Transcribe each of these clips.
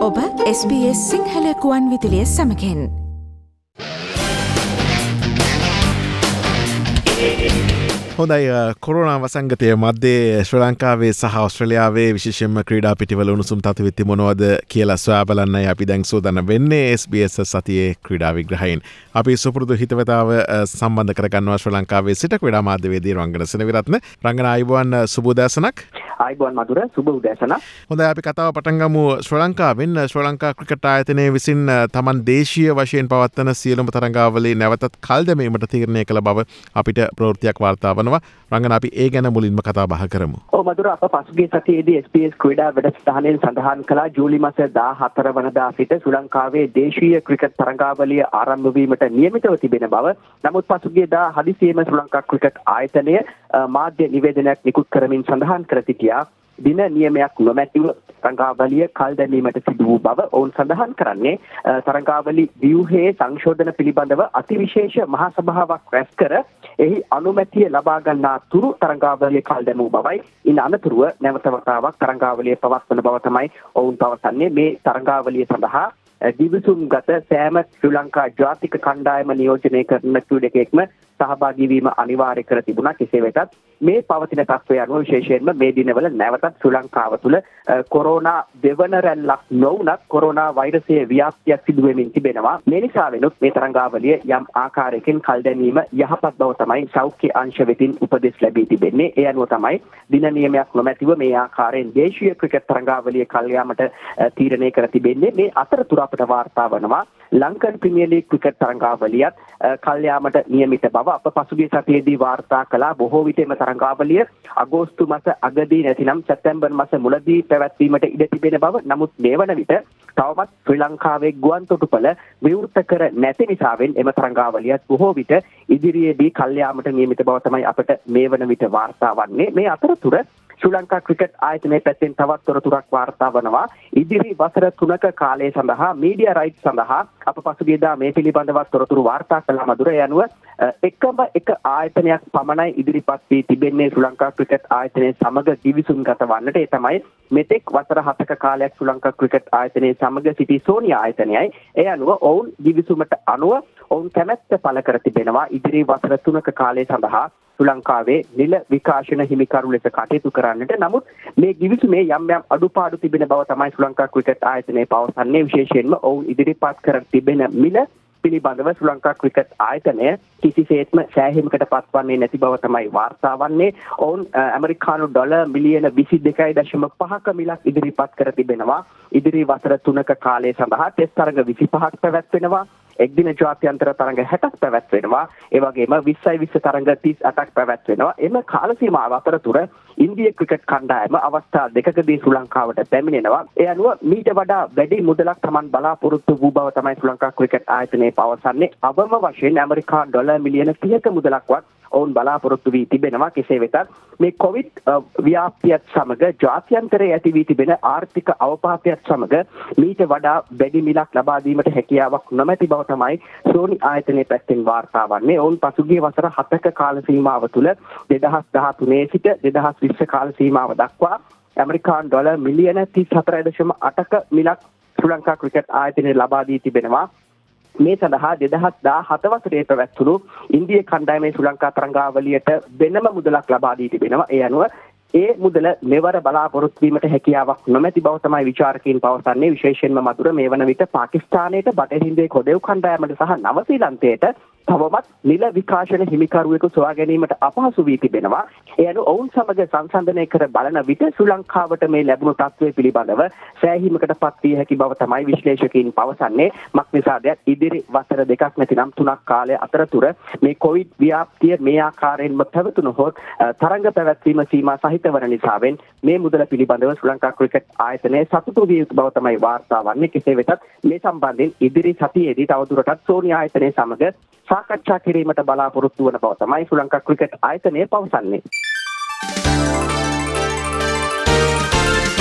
ඔබ SBS සිංහල කුවන් විදුලිය සමඟෙන් හොඳයි කොරෝනා වසංගතය මධ්‍යේ ශ්‍රී ලංකාවේ සහ ඔස්ට්‍රේලියාවේ විශේෂයෙන්ම ක්‍රීඩා පිටිවල උණුසුම් තත්ත්වෙ මොනවද කියලා සොයා බලන්නයි අපි දැන් සූදානම් වෙන්නේ SBS සතියේ ක්‍රීඩා විග්‍රහයෙන්. අපි සුපුරුදු හිතවතාව සම්බන්ධ කරගන්නවා ශ්‍රී ලංකාවේ සිට ක්‍රීඩා මාධ්‍යවේදී රංගන සෙනවිරත්න. රංගන ආයුබෝවන් සුබ උදෑසනක්. ආයුබෝවන් මధుර සුබ උදෑසනක්. හොඳයි අපි කතාව පටන් ගමු ශ්‍රී ලංකාවෙන්. ශ්‍රී ලංකා ක්‍රිකට් ආයතනය විසින් තමන් දේශීය වශයෙන් පවත්වන සියලුම තරඟාවලි නැවතත් කල් දැමීමට තීරණය කළ බව අපිට ප්‍රවෘත්තියක් වාර්තා වනවා. රංගන අපි ඒ ගැන මුලින්ම කතා බහ කරමු. ඔව් මధుර අප පසුගිය සතියේදී SBS ක්‍රීඩා වැඩසටහනෙන් සඳහන් කළා ජූලි මාස 14 වනදා සිට ශ්‍රී ලංකාවේ දේශීය ක්‍රිකට් තරඟාවලිය ආරම්භ වීමට නියමිතව තිබෙන බව. නමුත් පසුගියදා හදිසියෙම ශ්‍රී ලංකා ක්‍රිකට් ආයතනය මාධ්‍ය නිවේදනයක් නිකුත් කරමින් සඳහන් කර සිටියා දින නියමයක් නොමැතිව තරඟාවලිය කල් දැමීමට සිදු වූ බව. ඔවුන් සඳහන් කරන්නේ තරඟාවලි ව්‍යුහයේ සංශෝධන පිළිබඳව අතිවිශේෂ මහා සභාවක් රැස් කර එහි අනුමැතිය ලබා ගන්නා තුරු තරඟාවලිය කල් දැමූ බවයි. ඉන් අනතුරුව නැවත වතාවක් තරඟාවලිය පවත්වන බව තමයි ඔවුන් පවසන්නේ. මේ තරඟාවලිය සඳහා දිවිසුම්ගත සෑම ශ්‍රී ලංකා ජාතික කණ්ඩායම නියෝජනය කරන ක්‍රීඩකයෙක්ම සහභාගී වීම අනිවාර්ය කර තිබුණා. කෙසේ වෙතත් මේ පවතින තත්ත්වය අනුව විශේෂයෙන්ම මේ දිනවල නැවතත් ශ්‍රී ලංකාව තුළ කොරෝනා දෙවන රැල්ලක් නොවුනත් කොරෝනා වෛරසයේ ව්‍යාප්තියක් සිදු වෙමින් තිබෙනවා. මේ නිසා වෙනුත් මේ තරඟාවලිය යම් ආකාරයකින් කල් දැමීම යහපත් බව තමයි සෞඛ්‍ය අංශ වෙතින් උපදෙස් ලැබී තිබෙන්නේ. ඒ අනුව තමයි දින නියමයක් නොමැතිව මේ ආකාරයෙන් දේශීය ක්‍රිකට් තරඟාවලිය කල් යාමට තීරණය කර තිබෙන්නේ. මේ අතරතුර අපට වාර්තා වනවා ලංකන් ප්‍රීමියර් ලීග් ක්‍රිකට් තරඟාවලියත් කල් යාමට නියමිත බව. අප පසුගිය සතියේදී වාර්තා කළා බොහෝ විට එම තරඟාවලිය අගෝස්තු මාස අගදී නැතිනම් සැප්තැම්බර් මාස මුලදී පැවැත්වීමට ඉඩ තිබෙන බව. නමුත් මේ වන විට තවමත් ශ්‍රී ලංකාවේ ගුවන් තොටුපළ විවෘත කර නැති නිසාවෙන් එම තරඟාවලියත් බොහෝ විට ඉදිරියේදී කල් යාමට නියමිත බව තමයි අපට මේ වන විට වාර්තා වන්නේ. මේ අතරතුර ශ්‍රී ලංකා ක්‍රිකට් ආයතනයේ පැත්තෙන් තවත් තොරතුරක් වාර්තා වනවා. ඉදිරි වසර 3ක කාලය සඳහා මීඩියා රයිට්ස් සඳහා අප පසුගියදා මේ පිළිබඳව තොරතුරු වාර්තා කළ මధుර. ඒ අනුව එකම එක ආයතනයක් පමණයි ඉදිරිපත් වී තිබෙන්නේ ශ්‍රී ලංකා ක්‍රිකට් ආයතනයේ සමග දිවිසුම්ගත වන්නට. ඒ තමයි මෙතෙක් වසර 7ක කාලයක් ශ්‍රී ලංකා ක්‍රිකට් ආයතනයේ සමග සිටි සෝනි ආයතනයයි. ඒ අනුව ඔවුන් දිවිසුමට අනුව ඔවුන් කැමැත්ත පළ කර තිබෙනවා ඉදිරි වසර 3ක කාලය සඳහා ශ්‍රී ලංකාවේ නිල විකාශන හිමිකරු ලෙස කටයුතු කරන්නට. නමුත් මේ දිවිසුමේ යම් යම් අඩුපාඩු තිබෙන බව තමයි ශ්‍රී ලංකා ක්‍රිකට් ආයතනය පවසන්නේ. විශේෂයෙන්ම ඔවුන් ඉදිරිපත් කර තිබෙන මිල පිළිබඳව ශ්‍රී ලංකා ක්‍රිකට් ආයතනය කිසිසේත්ම සෑහීමකට පත්වන්නේ නැති බව තමයි වාර්තා වන්නේ. ඔවුන් ඇමරිකානු ඩොලර් මිලියන 22.5ක මිලක් ඉදිරිපත් කර තිබෙනවා. ඉදිරි වසර 3ක කාලය සඳහා ටෙස්ට් තරඟ 25ක් පැවැත්වෙනවා. එක්දින ජාත්‍යන්තර තරඟ 60ක් පැවැත්වෙනවා. ඒ වගේම 20 තරඟ 38ක් පැවැත්වෙනවා. එම කාල සීමාව අතරතුර ඉන්දිය ක්‍රිකට් කණ්ඩායම අවස්ථා දෙකකදී ශ්‍රී ලංකාවට පැමිණෙනවා. ඒ අනුව මීට වඩා වැඩි මුදලක් Taman බලාපොරොත්තු වූ බව තමයි ශ්‍රී ලංකා ක්‍රිකට් ආයතනය පවසන්නේ. අවම වශයෙන් ඇමරිකානු ඩොලර් මිලියන 30ක මුදලක්වත් ඔවුන් බලාපොරොත්තු වී තිබෙනවා. කෙසේ වෙතත් මේ කොවිඩ් ව්‍යාප්තියත් සමග ජාත්‍යන්තරයේ ඇති වී තිබෙන ආර්ථික අවපාතයත් සමග මීට වඩා වැඩි මිලක් ලබා දීමට හැකියාවක් නොමැති බව තමයි සෝනි ආයතනයේ පැත්තෙන් වාර්තා වන්නේ. ඔවුන් පසුගිය වසර 7ක කාල සීමාව තුළ 2013 සිට 2020 කාල සීමාව දක්වා ඇමරිකානු ඩොලර් මිලියන 34.8ක මිලක් ශ්‍රී ලංකා ක්‍රිකට් ආයතනය ලබා දී තිබෙනවා. මේ සඳහා 2017 වසරේ පැවැත්වුණු ඉන්දිය කණ්ඩායමේ ශ්‍රී ලංකා තරඟාවලියට වෙනම මුදලක් ලබා දී තිබෙනවා. ඒ අනුව ඒ මුදල මෙවර බලාපොරොත්තු වීමට හැකියාවක් නොමැති බව තමයි විචාරකයින් පවසන්නේ. විශේෂයෙන්ම මధుර මේ වන විට පාකිස්තානයට බටහිර හින්දේ කොදෙව් කණ්ඩායමට සහ නව ශ්‍රීලන්තයට තවමත් නිල විකාශන හිමිකරුවෙකු සොයා ගැනීමට අපහසු වී තිබෙනවා. ඒ අනුව ඔවුන් සමග සංසන්දනය කර බලන විට ශ්‍රී ලංකාවට මේ ලැබුණු තත්ත්වය පිළිබඳව සෑහීමකට පත් විය හැකි බව තමයි විශ්ලේෂකයින් පවසන්නේ. මක්නිසාද ඉදිරි වසර 2ක් නැතිනම් 3ක් කාලය අතරතුර මේ කොවිඩ් ව්‍යාප්තිය මේ ආකාරයෙන්ම පැවතුනහොත් තරඟ පැවැත්වීම සීමා සහිත වන නිසාවෙන් මේ මුදල පිළිබඳව ශ්‍රී ලංකා ක්‍රිකට් ආයතනය සතුටු විය යුතු බව තමයි වාර්තා වන්නේ. කෙසේ වෙතත් මේ සම්බන්ධයෙන් ඉදිරි සතියේදී තවදුරටත් සෝනි ආයතනය සමග සාකච්ඡා කිරීමට බලාපොරොත්තු වන බව තමයි ශ්‍රී ලංකා ක්‍රිකට් ආයතනය පවසන්නේ.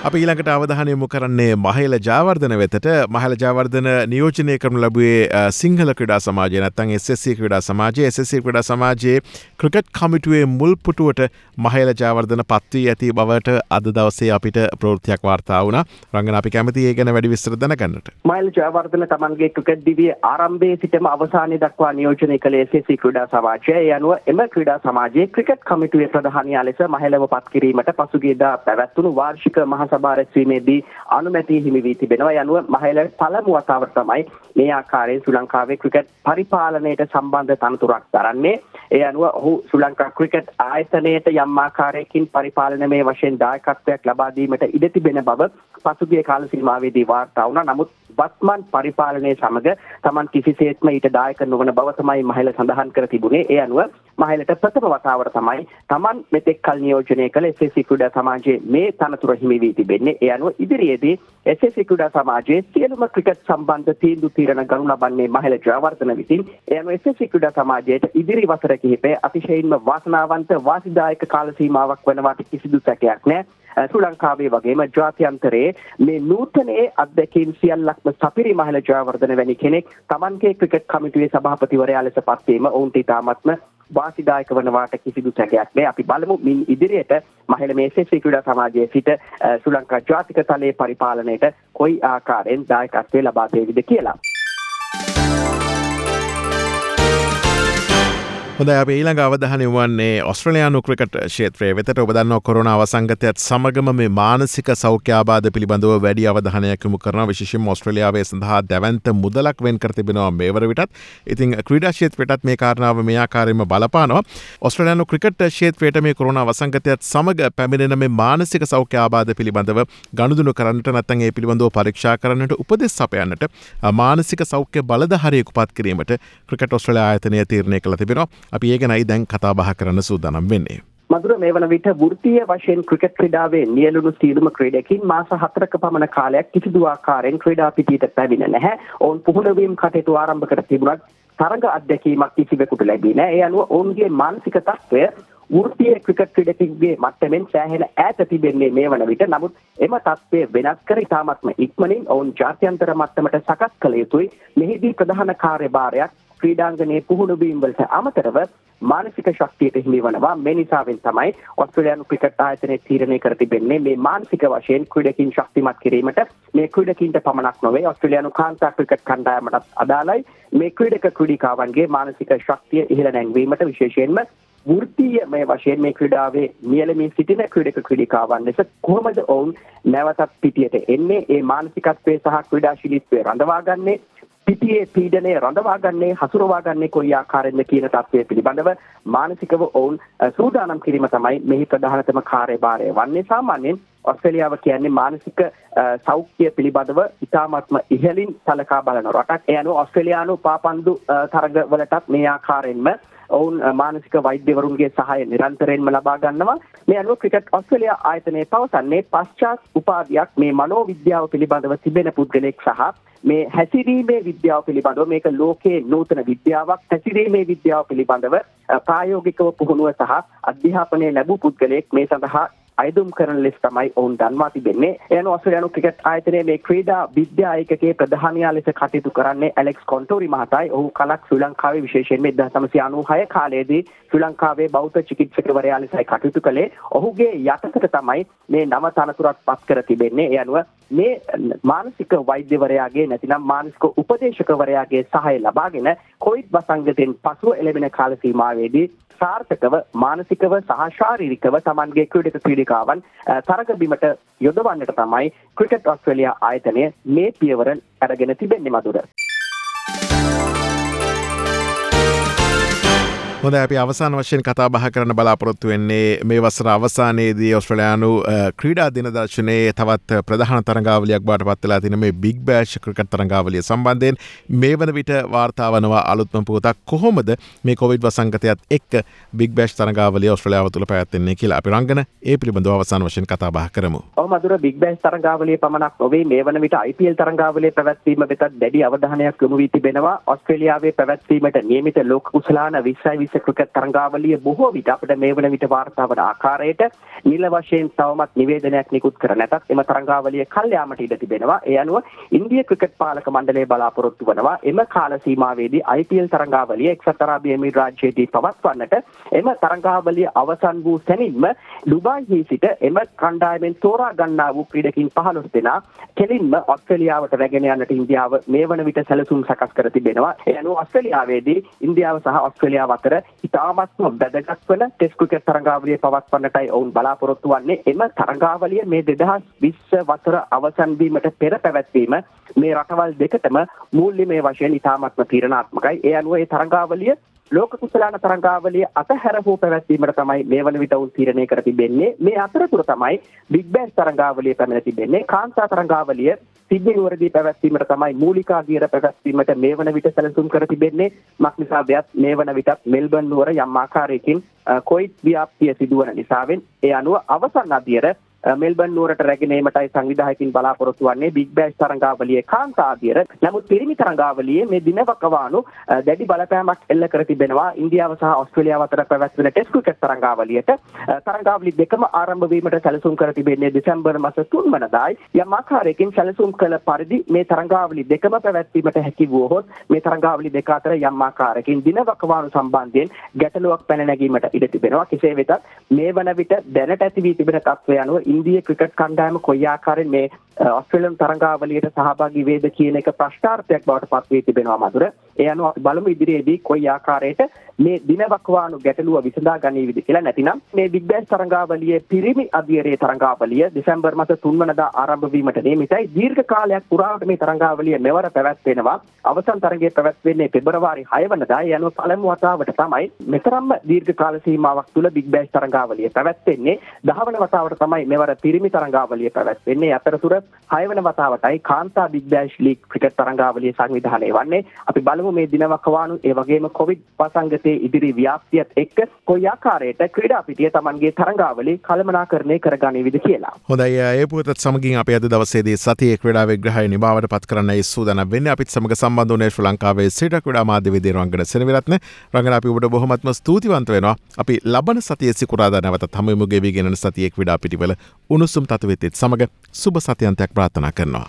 අප ඊළඟට අවධානය යොමු කරන්නේ මහේල ජයවර්ධන වෙතට. මහේල ජයවර්ධන නියෝජනය කරනු ලැබුවේ සිංහල ක්‍රීඩා සමාජය නැත්නම් SSC ක්‍රීඩා සමාජය. SSC ක්‍රීඩා සමාජයේ ක්‍රිකට් කමිටුවේ මුල් පුටුවට මහේල ජයවර්ධන පත් වී ඇති බවට අද දවසේ අපිට ප්‍රවෘත්තියක් වාර්තා වුණා. රංගන අපි කැමති ඒ ගැන වැඩි විස්තර දැනගන්නට. මහේල ජයවර්ධන තමන්ගේ ක්‍රිකට් දිවියේ ආරම්භයේ සිටම අවසානයේ දක්වා නියෝජනය කළ SSC ක්‍රීඩා සමාජය. ඒ අනුව එම ක්‍රීඩා සමාජයේ ක්‍රිකට් කමිටුවේ ප්‍රධානියා ලෙස මහේලව පත් කිරීමට පසුගියදා පැවැත්වුණු වාර්ෂික මහ සභා රැස්වීමේදී අනුමැතිය හිමි වී තිබෙනවා. ඒ අනුව මහේල පළමු වතාවට තමයි මේ ආකාරයෙන් ශ්‍රී ලංකාවේ ක්‍රිකට් පරිපාලනයට සම්බන්ධ තනතුරක් දරන්නේ. ඒ අනුව ඔහු ශ්‍රී ලංකා ක්‍රිකට් ආයතනයට යම් ආකාරයකින් පරිපාලනමය වශයෙන් දායකත්වයක් ලබා දීමට ඉඩ තිබෙන බව පසුගිය කාල සීමාවේදී වාර්තා වුණා. නමුත් වත්මන් පරිපාලනයේ සමග Taman කිසිසේත්ම ඊට දායක නොවන බව තමයි මහේල සඳහන් කර තිබුණේ. ඒ අනුව මහේලට ප්‍රථම වතාවට තමයි Taman මෙතෙක් කල් නියෝජනය කළ SSC ක්‍රීඩා සමාජයේ මේ තනතුර හිමි වී තිබෙන්නේ. ඒ අනුව ඉදිරියේදී SSC ක්‍රීඩා සමාජයේ සියලුම ක්‍රිකට් සම්බන්ධ තීන්දුව తీරන ගනු ලබන්නේ මහේල ජයවර්ධන විසින්. ඒ අනුව SSC ක්‍රීඩා සමාජයට ඉදිරි වසර කිහිපය අතිශයින්ම වාසනාවන්ත වාසිදායක කාල සීමාවක් වනවාට කිසිදු සැකයක් නැහැ. ශ්‍රී ලංකාවේ වගේම ජාත්‍යන්තරයේ මේ නූතනයේ අත්දැකීම් සියල්ලක්ම සපිරි මහේල ජයවර්ධන වැනි කෙනෙක් Tamanගේ ක්‍රිකට් කමිටුවේ සභාපතිවරයා ලෙස පත් වීම ඔවුන්ට ඉතාමත්ම වාසිදායක වනවාට කිසිදු සැකයක් නැහැ. අපි බලමු මින් ඉදිරියට මහේල මේ SSC ක්‍රීඩා සමාජයේ සිට ශ්‍රී ලංකා ජාතික තලයේ පරිපාලනයට කොයි ආකාරයෙන් දායකත්වය ලබා දෙවිද කියලා. හොඳයි අපි ඊළඟ අවධානය වන්නේ ඔස්ට්‍රේලියානු ක්‍රිකට් ක්ෂේත්‍රයේ වෙතට. ඔබ දන්නවා කොරෝනා වසංගතයත් සමගම මේ මානසික සෞඛ්‍ය ආබාධ පිළිබඳව වැඩි අවධානයක් යොමු කරනවා. විශේෂයෙන්ම ඔස්ට්‍රේලියාවේ සඳහා දැවැන්ත මුදලක් වෙන් කර තිබෙනවා මේවර විටත්. ඉතින් ක්‍රීඩා ක්ෂේත්‍රයටත් මේ කාරණාව මේ ආකාරයෙන්ම බලපානවා. ඔස්ට්‍රේලියානු ක්‍රිකට් ක්ෂේත්‍රයට මේ කොරෝනා වසංගතයත් සමග පැමිණෙන මේ මානසික සෞඛ්‍ය ආබාධ පිළිබඳව ගනුදෙනු කරන්නට නැත්නම් ඒ පිළිබඳව පරීක්ෂා කරන්නට උපදෙස් සපයන්නට මානසික සෞඛ්‍ය බලධාරියෙකු පත් කිරීමට ක්‍රිකට් ඔස්ට්‍රේලියා ආයතනය තීරණය කළ තිබෙනවා. අපි ඒ ගැනයි දැන් කතා බහ කරන්න සූදානම් වෙන්නේ. මధుර මේ වන විට වෘත්තීය වශයෙන් ක්‍රිකට් ක්‍රීඩාවේ නියැලුණු සියලුම ක්‍රීඩකින් මාස 4ක පමණ කාලයක් කිසිදු ආකාරයෙන් ක්‍රීඩා පිටියට පැමිණ නැහැ. ඔවුන් පුහුණුවීම් කටයුතු ආරම්භ කර තිබුණත් තරඟ අත්දැකීමක් කිසිවෙකුට ලැබී නැහැ. ඒ අනුව ඔවුන්ගේ මානසික තත්ත්වය වෘත්තීය ක්‍රිකට් ක්‍රීඩකෙකුගේ මට්ටමින් සෑහෙන ඈත තිබෙන්නේ මේ වන විට. නමුත් එම තත්ත්වය වෙනස් කර ඉතාමත්ම ඉක්මනින් ඔවුන් ජාත්‍යන්තර මට්ටමට සකස් කළ යුතුයි. මෙහිදී ප්‍රධාන කාර්යභාරයක් ක්‍රීඩාංගනයේ පුහුණුවීම් වලට අමතරව මානසික ශක්තියට හිමි වනවා. මේ නිසාවෙන් තමයි ඔස්ට්‍රේලියානු ක්‍රිකට් ආයතනය තීරණය කර තිබෙන්නේ මේ මානසික වශයෙන් ක්‍රීඩකින් ශක්තිමත් කිරීමට. මේ ක්‍රීඩකින්ට පමණක් නොවේ ඔස්ට්‍රේලියානු කාන්තා ක්‍රිකට් කණ්ඩායමටත් අදාළයි මේ ක්‍රීඩක ක්‍රීඩිකාවන්ගේ මානසික ශක්තිය ඉහළ නැංවීමට. විශේෂයෙන්ම වෘත්තීය මේ වශයෙන් මේ ක්‍රීඩාවේ නියැලෙමින් සිටින ක්‍රීඩක ක්‍රීඩිකාවන් ලෙස කොහොමද ඔවුන් නැවතත් පිටියට එන්නේ, ඒ මානසිකත්වයේ සහ ක්‍රීඩාශීලීත්වයේ රඳවාගන්නේ, පිටියේ පීඩනය රඳවාගන්නේ, හසුරවාගන්නේ කොයි ආකාරයෙන්ද කියන තත්ත්වය පිළිබඳව මානසිකව ඔවුන් සූදානම් කිරීම තමයි මෙහි ප්‍රධානතම කාර්යභාරය වන්නේ. සාමාන්‍යයෙන් ඔස්ට්‍රේලියාව කියන්නේ මානසික සෞඛ්‍ය පිළිබඳව ඉතාමත්ම ඉහළින් සලකා බලන රටක්. ඒ අනුව ඔස්ට්‍රේලියානු පාපන්දු තරගවලටත් මේ ආකාරයෙන්ම ඔවුන් මානසික වෛද්‍යවරුන්ගේ සහාය නිරන්තරයෙන්ම ලබා ගන්නවා. මේ අනුව ක්‍රිකට් ඔස්ට්‍රේලියා ආයතනයේ පවසන්නේ පශ්චාත් උපාධියක් මේ මනෝවිද්‍යාව පිළිබඳව තිබෙන පුද්ගලෙක් සහ මේ හැසිරීමේ විද්‍යාව පිළිබඳව, මේක ලෝකයේ නූතන විද්‍යාවක්, හැසිරීමේ විද්‍යාව පිළිබඳව ප්‍රායෝගිකව පුහුණුව සහ අධ්‍යාපනය ලැබූ පුද්ගලයෙක් මේ සඳහා අයදුම් කරන ලෙස තමයි ඔවුන් දන්වා තිබෙන්නේ. එයන ඔස්ට්‍රේලියානු ක්‍රිකට් ආයතනයේ මේ ක්‍රීඩා විද්‍යා ඒකකයේ ප්‍රධානියා ලෙස කටයුතු කරන්නේ ඇලෙක්ස් කොන්ටෝරි මහතායි. ඔහු කලක් ශ්‍රී ලංකාවේ විශේෂයෙන්ම 1996 කාලයේදී ශ්‍රී ලංකාවේ බෞද්ධ චිකිත්සකවරයා ලෙසයි කටයුතු කළේ. ඔහුගේ යටතට තමයි මේ නව තනතුරක් පත් කර තිබෙන්නේ. ඒ අනුව මේ මානසික වෛද්‍යවරයාගේ නැතිනම් මානසික උපදේශකවරයාගේ සහාය ලබාගෙන කොවිඩ් වසංගතයෙන් පසුව එළවෙන කාල සීමාවේදී සාර්ථකව මානසිකව සහ ශාරීරිකව Tamanගේ ක්‍රීඩක ක්‍රීඩිකාවන් තරග බිමට යොදවන්නට තමයි ක්‍රිකට් ඔස්ට්‍රේලියා ආයතනය මේ පියවර අරගෙන තිබෙන්නේ. මధుර. හොඳයි අපි අවසාන වශයෙන් කතා බහ කරන්න බලාපොරොත්තු වෙන්නේ මේ වසර අවසානයේදී ඔස්ට්‍රේලියානු ක්‍රීඩා දින දර්ශනයේ තවත් ප්‍රධාන තරඟාවලියක් බවට පත් වෙලා තියෙන මේ බිග් බෑෂ් ක්‍රිකට් තරඟාවලිය සම්බන්ධයෙන් මේ වන විට වාර්තා වනවා අලුත්ම පුවතක් කොහොමද මේ කොවිඩ් වසංගතයත් එක්ක බිග් බෑෂ් තරඟාවලිය ඔස්ට්‍රේලියාව තුළ පැවැත්වෙන්නේ කියලා. අපි රංගන ඒ පිළිබඳව අවසාන වශයෙන් කතා බහ කරමු. ඔව් මధుර, බිග් බෑෂ් තරඟාවලිය පමණක් නොවේ මේ වන විට IPL තරඟාවලිය පැවැත්වීම වෙතත් දැඩි අවධානයක් යොමු වී තිබෙනවා. ඔස්ට්‍රේලියාවේ පැවැත්වීමට නියමිත ලෝක කුසලාන 20 ක්‍රිකට් තරඟාවලිය බොහෝ විට අපිට මේ වන විට වාර්තා වන ආකාරයට නිල වශයෙන් තවමත් නිවේදනයක් නිකුත් කර නැතත් එම තරඟාවලිය කල් යාමට ඉඩ තිබෙනවා. ඒ අනුව ඉන්දිය ක්‍රිකට් පාලක මණ්ඩලය බලාපොරොත්තු වනවා එම කාල සීමාවේදී IPL තරඟාවලිය එක්සත් අරාබි එමිරාජ්‍යයේදී පවත්වන්නට. එම තරඟාවලිය අවසන් වූ සැනින්ම ඩුබායිහි සිට එම කණ්ඩායමෙන් තෝරා ගන්නා වූ ක්‍රීඩකින් 15 දෙනා කෙලින්ම ඔස්ට්‍රේලියාවට රැගෙන යන්නට ඉන්දියාව මේ වන විට සැලසුම් සකස් කර තිබෙනවා. ඒ අනුව ඔස්ට්‍රේලියාවේදී ඉන්දියාව සහ ඔස්ට්‍රේලියාව අතර ඉතාමත්ම වැදගත් වන ටෙස්ට් ක්‍රිකට් තරඟාවලිය පවත්වන්නටයි ඔවුන් බලාපොරොත්තු වන්නේ. එම තරඟාවලිය මේ 2020 වසර අවසන් වීමට පෙර පැවැත්වීම මේ රටවල් දෙකටම මූල්‍යමය වශයෙන් ඉතාමත්ම තීරණාත්මකයි. ඒ අනුව මේ තරඟාවලිය ලෝක කුසලාන තරඟාවලිය අතහැර හෝ පැවැත්වීමට තමයි මේ වන විට උන් තීරණය කර තිබෙන්නේ. මේ අතරතුර තමයි බිග් බෑෂ් තරඟාවලිය පැමිණ තිබෙන්නේ. කාන්තා තරඟාවලිය සිඩ්නි නුවරදී පැවැත්වීමට තමයි මූලිකා ගියර පැවැත්වීමට මේ වන විට සැලසුම් කර තිබෙන්නේ. මක්නිසාදයක් මේ වන විටත් මෙල්බන් නුවර යම් ආකාරයකින් කොවිඩ් ව්‍යාප්තිය සිදුවන නිසාවෙන් ඒ අනුව අවසන් අදියර මෙල්බන් නුවරට රැගෙන ඒමටයි සංවිධායකින් බලාපොරොත්තු වන්නේ බිග් බෑෂ් තරඟාවලියේ කාන්තා අදියර. නමුත් පිරිමි තරඟාවලියේ මේ දිනවකවානු දැඩි බලපෑමක් එල්ල කර තිබෙනවා. ඉන්දියාව සහ ඔස්ට්‍රේලියාව අතර පැවැත්වෙන ටෙස්ට් ක්‍රිකට් තරඟාවලියට තරඟාවලි දෙකම ආරම්භ වීමට සැලසුම් කර තිබෙන්නේ දෙසැම්බර් මාස 3 වෙනිදායි. යම් ආකාරයකින් සැලසුම් කළ පරිදි මේ තරඟාවලි දෙකම පැවැත්වීමට හැකි වුවහොත් මේ තරඟාවලි දෙක අතර යම් ආකාරයකින් දිනවකවානු සම්බන්ධයෙන් ගැටලුවක් පැන නැගීමට ඉඩ තිබෙනවා. කෙසේ වෙතත් මේ වන විට දැනට ඇති වී තිබෙන තත්ත්වය අනුව ඉන්දිය ක්‍රිකට් කණ්ඩායම කොයි ආකාරයෙන් මේ ඔස්ට්‍රේලියානු තරඟාවලියට සහභාගී වේද කියන එක ප්‍රශ්නාර්ථයක් බවට පත් වී තිබෙනවා මధుර. ඒ අනුව අපි බලමු ඉදිරියේදී කොයි ආකාරයට මේ දිනවකවානු ගැටලුව විසඳා ගනීවිද කියලා. නැතිනම් මේ බිග් බෑෂ් තරඟාවලියේ පිරිමි අධියරේ තරඟාවලිය දෙසැම්බර් මාස 3 වෙනිදා ආරම්භ වීමට නියමිතයි. දීර්ඝ කාලයක් පුරාවට මේ තරඟාවලිය මෙවර පැවැත්වෙනවා. අවසන් තරඟය පැවැත්වෙන්නේ පෙබරවාරි 6 වෙනිදා. ඒ අනුව පළමු වතාවට තමයි මෙතරම්ම දීර්ඝ කාල සීමාවක් තුළ බිග් බෑෂ් තරඟාවලිය පැවැත්වෙන්නේ. 10 වන වතාවට තමයි මෙවර පිරිමි තරඟාවලිය පැවැත්වෙන්නේ. අතරතුර 6 වන වතාවටයි කාන්තා බිග් බෑෂ් ලීග් ක්‍රිකට් තරඟාවලිය සංවිධානය වන්නේ. අපි බලමු මේ දිනවකවානු ඒ වගේම කොවිඩ් වසංගතයේ ඉදිරි ව්‍යාප්තියත් එක්ක කොයි ආකාරයට ක්‍රීඩා පිටිය Tamanගේ තරඟාවලිය කළමනාකරණය කරගනිවිද කියලා. හොඳයි ඒ පුවතත් සමගින් අපි අද දවසේදී සතියේ ක්‍රීඩා විග්‍රහය නිමාවට පත් කරන්නයි සූදානම් වෙන්නේ. අපිත් සමග සම්බන්ධ වුණේ ශ්‍රී ලංකාවේ සිට ක්‍රීඩා මාධ්‍යවේදී රංගන සෙනවිරත්න. රංගන අපි ඔබට බොහොමත්ම ස්තුතිවන්ත වෙනවා. අපි ලබන සතියේ සිකුරාදා නැවතත් හමු වෙමු ගෙවිගෙන සතියේ ක්‍රීඩා පිටිවල උණුසුම් තත්ත්වෙත් සමග සුබ සතියන්තයක් ප්‍රාර්ථනා කරනවා.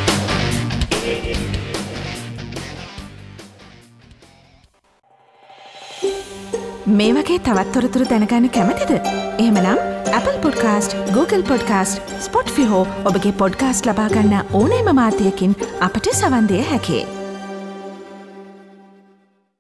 මේ වගේ තවත් තොරතුරු දැනගන්න කැමතිද? එහෙමනම් Apple Podcast, Google Podcast, Spotify හෝ ඔබගේ පොඩ්කාස්ට් ලබා ගන්න ඕනෑම මාධ්‍යයකින් අපට සවන් දෙන්න හැකියි.